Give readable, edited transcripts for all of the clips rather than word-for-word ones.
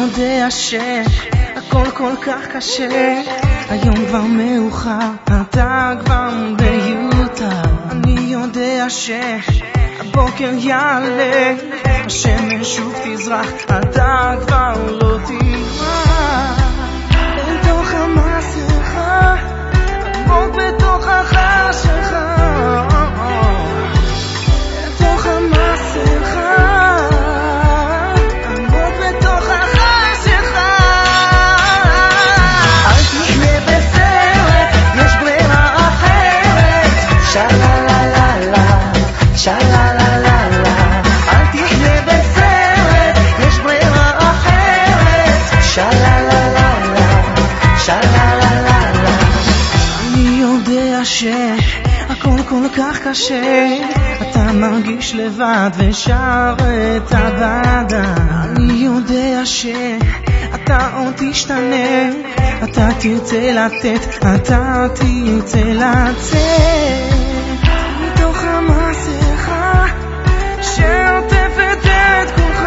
יודע שהכל כל כך קשה, היום כבר מאוחר, אתה כבר ביותר. אני יודע שהבוקר יעלה, השמש שוב תזרח, אתה כבר לא תראה. בתוך המסכה, עמוק בתוך החשכה, בתוך המסכה, עמוק בתוך החשכה. אל תחיה בסרט, יש ברירה אחרת. שללללה, שללללה. אל תחיה בסרט, יש ברירה אחרת. שללללה, שללללה. אני יודע שהכל כל כך קשה, אתה מרגיש לבד ושר את הבדה. אני יודע שאתה עוד תשתנה, אתה תרצה לתת, אתה תרצה לצאת מתוך המסכה שעוטפת את כולך,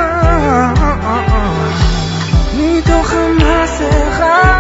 מתוך המסכה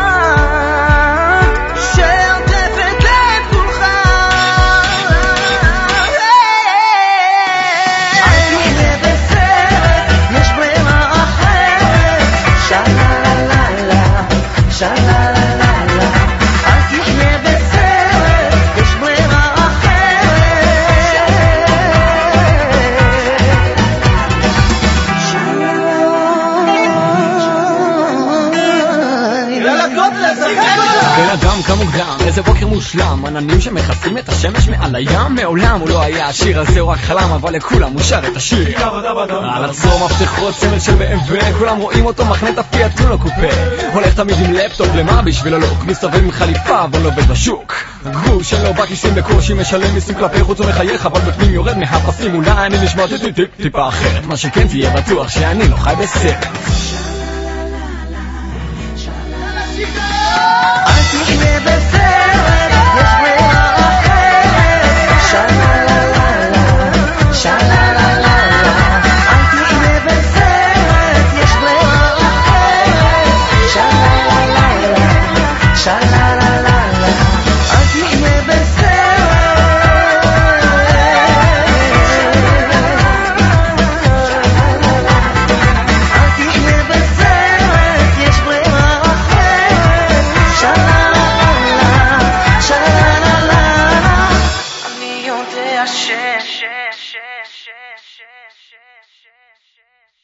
אדם כמוקדם, איזה בוקר מושלם, עננים שמכסים את השמש מעל הים. מעולם הוא לא היה השיר הזה, הוא רק חלם, אבל לכולם הוא שר את השיר. על עצמו מפתחות סמל של BMW, כולם רואים אותו מחנה את הפיאט טונו קופה. הולך תמיד עם לפטופ, למה בשביל הלוק, מסתובב עם חליפה אבל לא עובד בשוק. גרוש שלו בכיסים בקושי משלם מיסים כלפי חוץ ומחייך, אבל בפנים יורד מהפסים. אולי אני נשמע טיפה אחרת, מה שכן תהיה בטוח שאני לא חי בסרט. אל תחיה בסרט, יש ברירה אחרת. שללללה, שללללה. אל תחיה בסרט, יש ברירה אחרת. שללללה, שללללה. אל תחיה בסרט, אל תחיה בסרט, יש ברירה אחרת. אני יודע